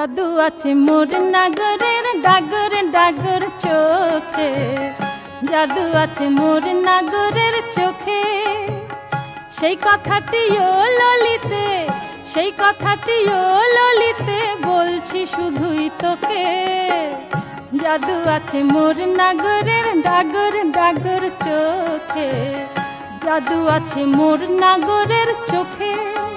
জাদু আছে মোর নাগরের ডাগর ডাগর চোখে, জাদু আছে মোর নাগরের চোখে। সেই কথাটিও ললিতে, সেই কথাটিও ললিতে বলছি শুধুই তোকে। জাদু আছে মোর নাগরের ডাগর ডাগর চোখে, জাদু আছে মোর নাগরের চোখে।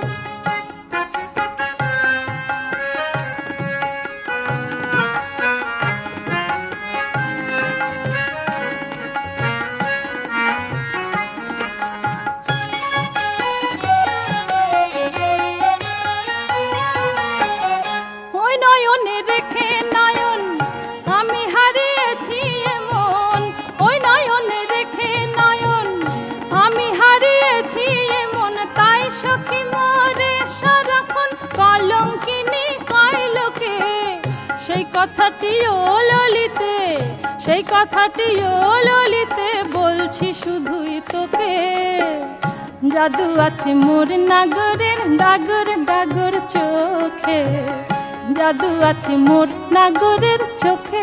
ওই নয়নে রেখে নয়ন আমি হারিয়েছি এমন, ওই নয়নে রেখে নয়ন আমি হারিয়েছি এমন। তাই সখী মোরে সারাক্ষণ কলঙ্কিনী কয় লোকে। সেই কথাটিও ললিতে, সেই কথাটিও ললিতে বলছি শুধুই তোকে। জাদু আছে মোর নাগরের ডাগর ডাগর চোখে, জাদু আছে মোর নাগরের চোখে।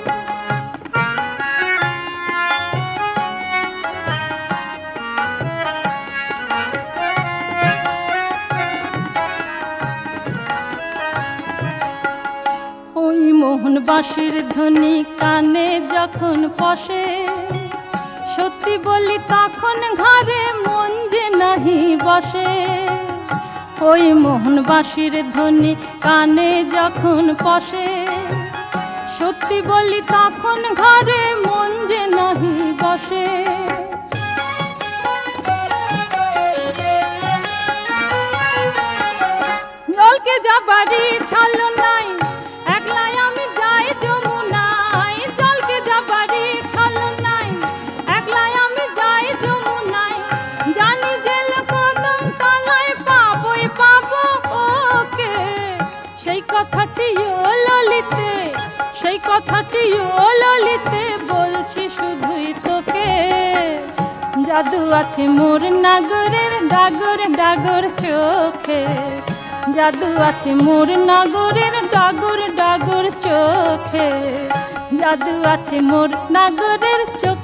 ওই মোহন বাঁশির ধ্বনি কানে যখন পশে, সত্যি বলি তখন ঘরে মন যে নাহি বসে। ওই মোহন বাঁশির ধ্বনি কানে যখন পশে, সত্যি বলি তখন ঘরে মন যে নাহি বসে। জলকে যাবারই ছাড়লো নাই, একলাই আমি যাই যমুনায়। জলকে যাবারই ছাড়লো নাই, একলাই আমি যাই যমুনায়। জানি যে কদম তলায় পাবোই পাবো ওকে। সেই কথাটিও ললিতে, সেই কথাটিও ললিতে বলছি শুধুই তোকে। জাদু আছে মোর নাগরের ডাগর ডাগর চোখে, জাদু আছে মোর নাগরের ডাগর ডাগর চোখে, জাদু আছে মোর নাগরের চোখে।